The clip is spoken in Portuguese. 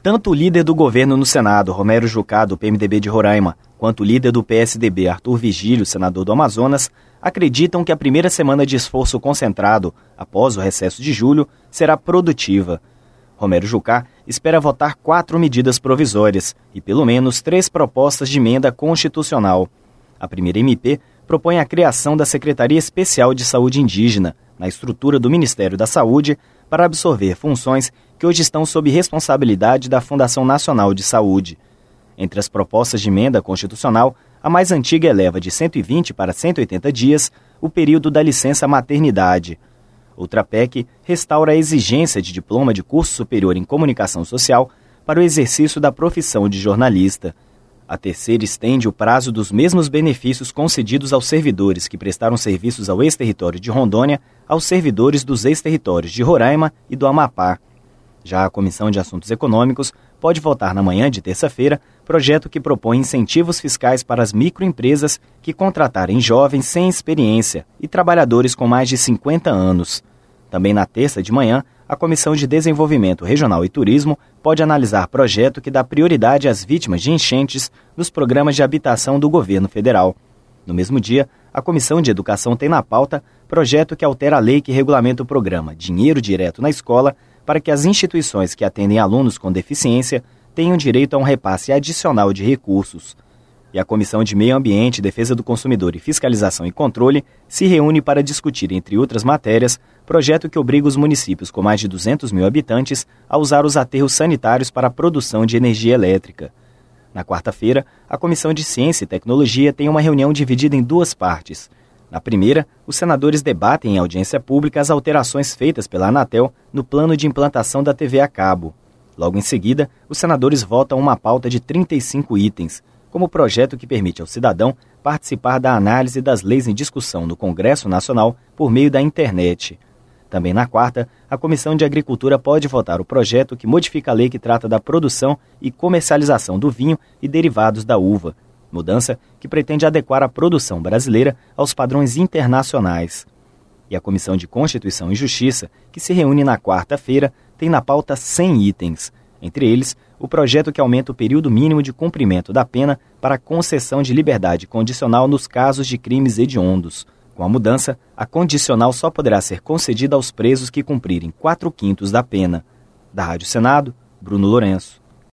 Tanto o líder do governo no Senado, Romero Jucá, do PMDB de Roraima, quanto o líder do PSDB, Arthur Vigílio, senador do Amazonas, acreditam que a primeira semana de esforço concentrado, após o recesso de julho, será produtiva. Romero Jucá espera votar 4 medidas provisórias e pelo menos 3 propostas de emenda constitucional. A primeira MP propõe a criação da Secretaria Especial de Saúde Indígena, na estrutura do Ministério da Saúde, para absorver funções que hoje estão sob responsabilidade da Fundação Nacional de Saúde. Entre as propostas de emenda constitucional, a mais antiga eleva de 120 para 180 dias o período da licença maternidade. Outra PEC restaura a exigência de diploma de curso superior em comunicação social para o exercício da profissão de jornalista. A terceira estende o prazo dos mesmos benefícios concedidos aos servidores que prestaram serviços ao ex-território de Rondônia aos servidores dos ex-territórios de Roraima e do Amapá. Já a Comissão de Assuntos Econômicos pode votar na manhã de terça-feira projeto que propõe incentivos fiscais para as microempresas que contratarem jovens sem experiência e trabalhadores com mais de 50 anos. Também na terça de manhã, a Comissão de Desenvolvimento Regional e Turismo pode analisar projeto que dá prioridade às vítimas de enchentes nos programas de habitação do governo federal. No mesmo dia, a Comissão de Educação tem na pauta projeto que altera a lei que regulamenta o programa Dinheiro Direto na Escola para que as instituições que atendem alunos com deficiência tenham direito a um repasse adicional de recursos. E a Comissão de Meio Ambiente, Defesa do Consumidor e Fiscalização e Controle se reúne para discutir, entre outras matérias, projeto que obriga os municípios com mais de 200 mil habitantes a usar os aterros sanitários para a produção de energia elétrica. Na quarta-feira, a Comissão de Ciência e Tecnologia tem uma reunião dividida em 2 partes. Na primeira, os senadores debatem em audiência pública as alterações feitas pela Anatel no plano de implantação da TV a cabo. Logo em seguida, os senadores votam uma pauta de 35 itens, como o projeto que permite ao cidadão participar da análise das leis em discussão no Congresso Nacional por meio da internet. Também na quarta, a Comissão de Agricultura pode votar o projeto que modifica a lei que trata da produção e comercialização do vinho e derivados da uva, mudança que pretende adequar a produção brasileira aos padrões internacionais. E a Comissão de Constituição e Justiça, que se reúne na quarta-feira, tem na pauta 100 itens, entre eles o projeto que aumenta o período mínimo de cumprimento da pena para a concessão de liberdade condicional nos casos de crimes hediondos. Com a mudança, a condicional só poderá ser concedida aos presos que cumprirem 4/5 da pena. Da Rádio Senado, Bruno Lourenço.